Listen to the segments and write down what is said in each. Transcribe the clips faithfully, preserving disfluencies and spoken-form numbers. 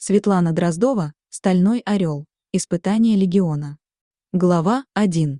Светлана Дроздова, «Стальной орел. Испытание легиона». Глава один.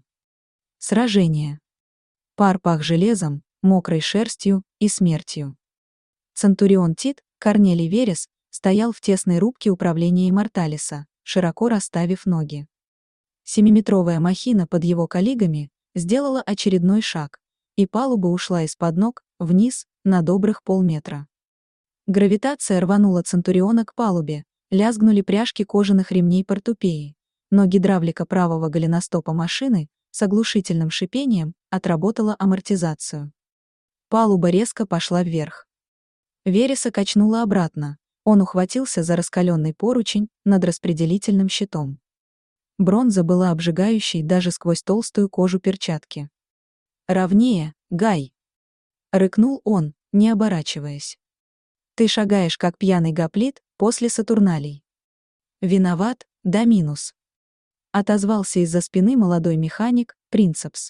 Сражение. Пар пах железом, мокрой шерстью и смертью. Центурион Тит, Корнелий Верес, стоял в тесной рубке управления Имморталиса, широко расставив ноги. Семиметровая махина под его коллегами сделала очередной шаг, и палуба ушла из-под ног вниз на добрых полметра. Гравитация рванула Центуриона к палубе, лязгнули пряжки кожаных ремней портупеи, но гидравлика правого голеностопа машины с оглушительным шипением отработала амортизацию. Палуба резко пошла вверх. Вереса качнула обратно, он ухватился за раскаленный поручень над распределительным щитом. Бронза была обжигающей даже сквозь толстую кожу перчатки. «Ровнее, Гай!» — рыкнул он, не оборачиваясь. «Ты шагаешь, как пьяный гоплит после Сатурналей». «Виноват, да минус», — отозвался из-за спины молодой механик, Принцепс.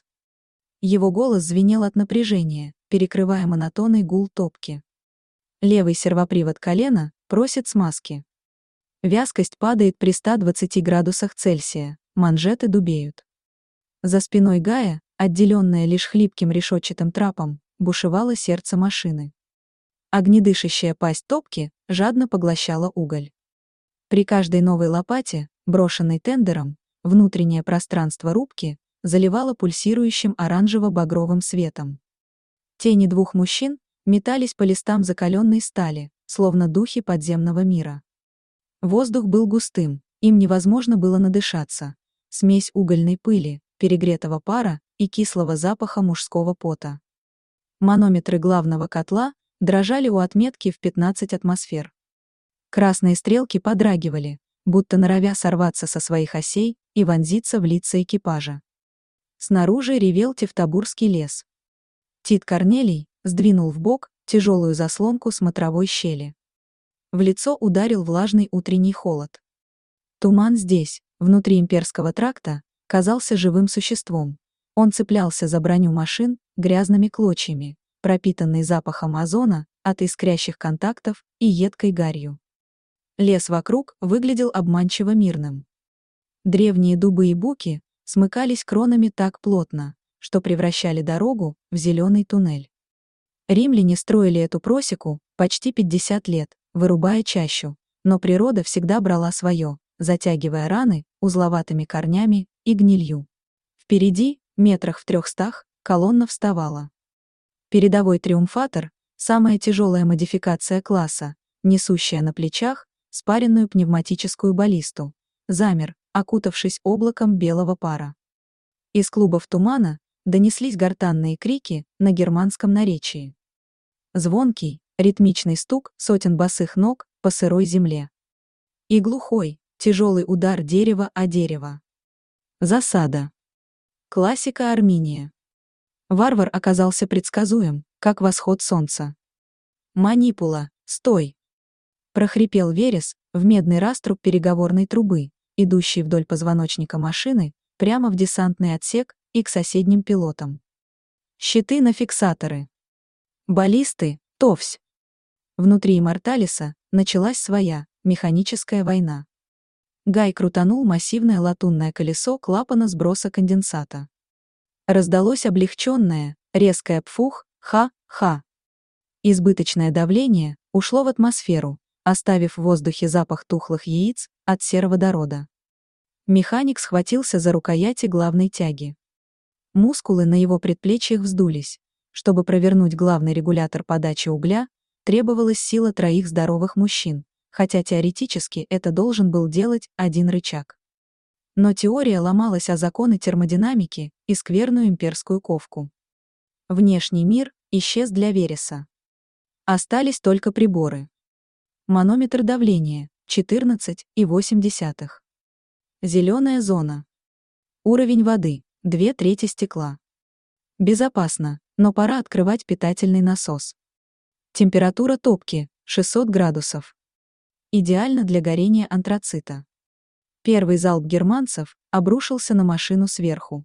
Его голос звенел от напряжения, перекрывая монотонный гул топки. Левый сервопривод колена просит смазки. Вязкость падает при ста двадцати градусах Цельсия, манжеты дубеют. За спиной Гая, отделенное лишь хлипким решетчатым трапом, бушевало сердце машины. Огнедышащая пасть топки жадно поглощала уголь. При каждой новой лопате, брошенной тендером, внутреннее пространство рубки заливало пульсирующим оранжево-багровым светом. Тени двух мужчин метались по листам закаленной стали, словно духи подземного мира. Воздух был густым, им невозможно было надышаться. Смесь угольной пыли, перегретого пара и кислого запаха мужского пота. Манометры главного котла дрожали у отметки в пятнадцать атмосфер. Красные стрелки подрагивали, будто норовя сорваться со своих осей и вонзиться в лица экипажа. Снаружи ревел Тевтобурский лес. Тит Корнелий сдвинул вбок тяжелую заслонку смотровой щели. В лицо ударил влажный утренний холод. Туман здесь, внутри имперского тракта, казался живым существом. Он цеплялся за броню машин грязными клочьями, пропитанный запахом озона от искрящих контактов и едкой гарью. Лес вокруг выглядел обманчиво мирным. Древние дубы и буки смыкались кронами так плотно, что превращали дорогу в зеленый туннель. Римляне строили эту просеку почти пятьдесят лет, вырубая чащу, но природа всегда брала свое, затягивая раны узловатыми корнями и гнилью. Впереди, метрах в трехстах, колонна вставала. Передовой триумфатор, самая тяжелая модификация класса, несущая на плечах спаренную пневматическую баллисту, замер, окутавшись облаком белого пара. Из клубов тумана донеслись гортанные крики на германском наречии. Звонкий, ритмичный стук сотен босых ног по сырой земле. И глухой, тяжелый удар дерева о дерево. Засада. Классика Арминия. Варвар оказался предсказуем, как восход солнца. «Манипула, стой!» прохрипел Верес в медный раструб переговорной трубы, идущей вдоль позвоночника машины, прямо в десантный отсек и к соседним пилотам. «Щиты на фиксаторы. Баллисты, товсь!» Внутри Имморталиса началась своя, механическая война. Гай крутанул массивное латунное колесо клапана сброса конденсата. Раздалось облегченное, резкое пфух, ха-ха. Избыточное давление ушло в атмосферу, оставив в воздухе запах тухлых яиц от сероводорода. Механик схватился за рукояти главной тяги. Мускулы на его предплечьях вздулись. Чтобы провернуть главный регулятор подачи угля, требовалась сила троих здоровых мужчин, хотя теоретически это должен был делать один рычаг. Но теория ломалась о законы термодинамики и скверную имперскую ковку. Внешний мир исчез для Вереса. Остались только приборы. Манометр давления четырнадцать и восемь десятых. Зеленая зона. Уровень воды две трети стекла. Безопасно, но пора открывать питательный насос. Температура топки шестьсот градусов. Идеально для горения антрацита. Первый залп германцев обрушился на машину сверху.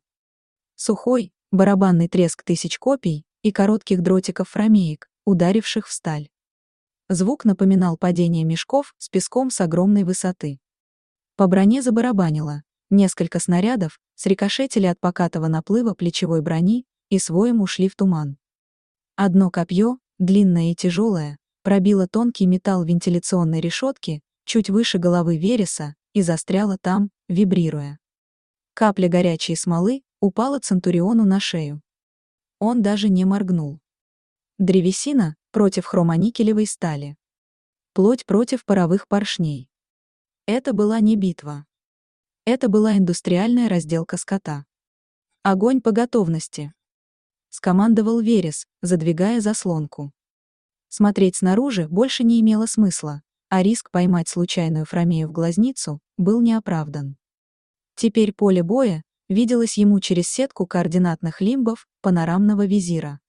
Сухой, барабанный треск тысяч копий и коротких дротиков фромеек, ударивших в сталь. Звук напоминал падение мешков с песком с огромной высоты. По броне забарабанило. Несколько снарядов срикошетили от покатого наплыва плечевой брони и с воем ушли в туман. Одно копье, длинное и тяжелое, пробило тонкий металл вентиляционной решетки чуть выше головы Вереса и застряло там, вибрируя. Капля горячей смолы упала Центуриону на шею. Он даже не моргнул. Древесина против хромоникелевой стали. Плоть против паровых поршней. Это была не битва. Это была индустриальная разделка скота. «Огонь по готовности!» — скомандовал Верес, задвигая заслонку. Смотреть снаружи больше не имело смысла, а риск поймать случайную Фромею в глазницу был неоправдан. Теперь поле боя виделось ему через сетку координатных лимбов панорамного визира.